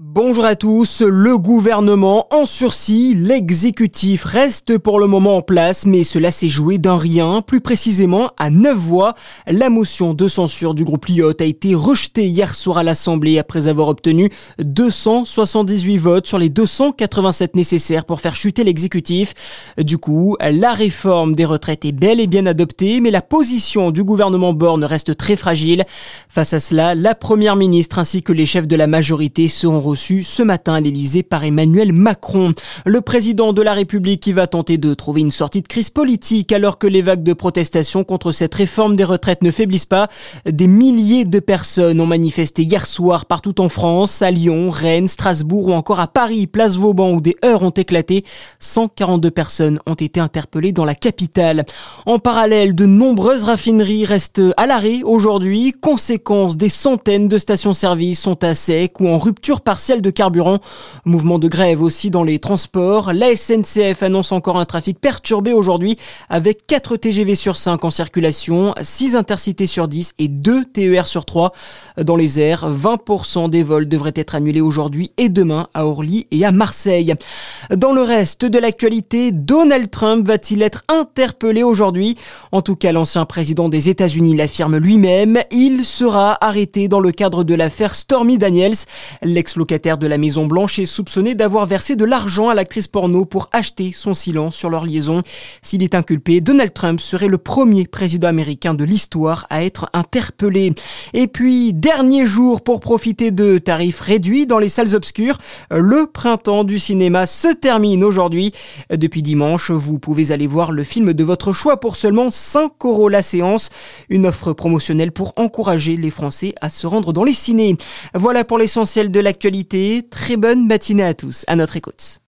Bonjour à tous, le gouvernement en sursis, l'exécutif reste pour le moment en place, mais cela s'est joué d'un rien, plus précisément à 9 voix. La motion de censure du groupe Lyot a été rejetée hier soir à l'Assemblée après avoir obtenu 278 votes sur les 287 nécessaires pour faire chuter l'exécutif. Du coup, la réforme des retraites est bel et bien adoptée, mais la position du gouvernement Borne reste très fragile. Face à cela, la première ministre ainsi que les chefs de la majorité seront reçu ce matin à l'Elysée par Emmanuel Macron. Le président de la République qui va tenter de trouver une sortie de crise politique alors que les vagues de protestation contre cette réforme des retraites ne faiblissent pas. Des milliers de personnes ont manifesté hier soir partout en France, à Lyon, Rennes, Strasbourg ou encore à Paris, place Vauban où des heurts ont éclaté. 142 personnes ont été interpellées dans la capitale. En parallèle, de nombreuses raffineries restent à l'arrêt aujourd'hui. Conséquence, des centaines de stations-service sont à sec ou en rupture partielle de carburant. Mouvement de grève aussi dans les transports. La SNCF annonce encore un trafic perturbé aujourd'hui avec 4 TGV sur 5 en circulation, 6 intercités sur 10 et 2 TER sur 3. Dans les airs, 20% des vols devraient être annulés aujourd'hui et demain à Orly et à Marseille. Dans le reste de l'actualité, Donald Trump va-t-il être interpellé aujourd'hui? En tout cas, l'ancien président des États-Unis l'affirme lui-même. Il sera arrêté dans le cadre de l'affaire Stormy Daniels. L'ex-locataire de la Maison-Blanche est soupçonné d'avoir versé de l'argent à l'actrice porno pour acheter son silence sur leur liaison. S'il est inculpé, Donald Trump serait le premier président américain de l'histoire à être interpellé. Et puis, dernier jour pour profiter de tarifs réduits dans les salles obscures. Le printemps du cinéma se termine aujourd'hui. Depuis dimanche, vous pouvez aller voir le film de votre choix pour seulement 5 € la séance. Une offre promotionnelle pour encourager les Français à se rendre dans les cinés. Voilà pour l'essentiel de l'actualité. Très bonne matinée à tous, à notre écoute.